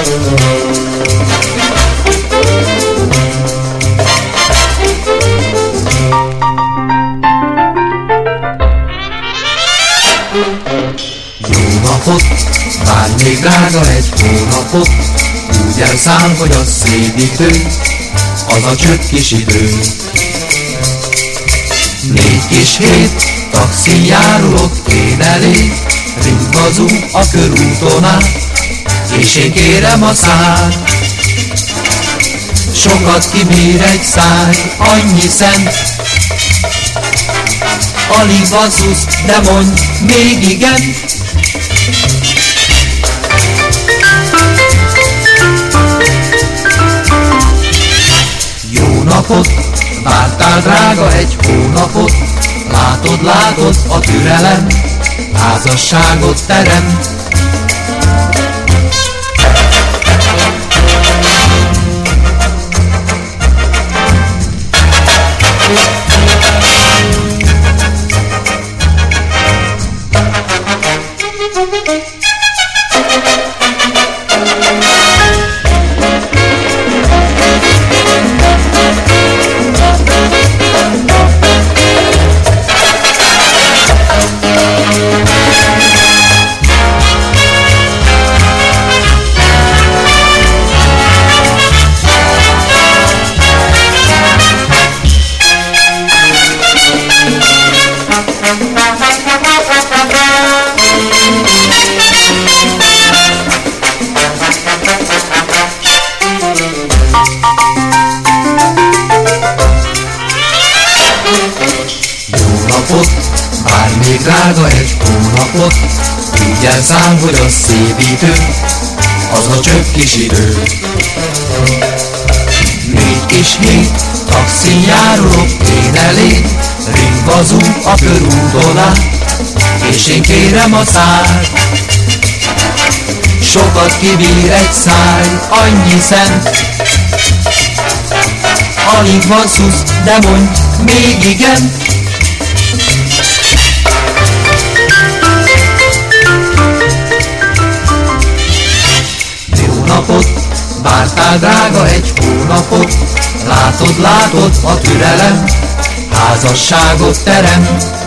Jó napot, várj még drága egy hónapot, úgy elszáll, hogy az szédítő, az a csöpp kis idő. 4 kis hét, taxin járul ott én elé, ringazunk a körúton át, és én kérem a szár. Sokat kibír egy száj, annyi szent, alig van szusz, de mondj még igen. Jó napot, vártál drága egy hónapot, látod, látod, a türelem házasságot terem. Jó napot, várj még drága egy hónapot, így elszáll, hogy az szépítő, az a csöpp kis idő. 4 kis hét, taxin járulok én elé, ringazunk a körúton át, és én kérem a szár. Sokat kibír egy száj, annyi szent, alig van szusz, de mondj még igen. Jó napot, vártál drága egy hónapot, látod, látod, a türelem házasságot terem.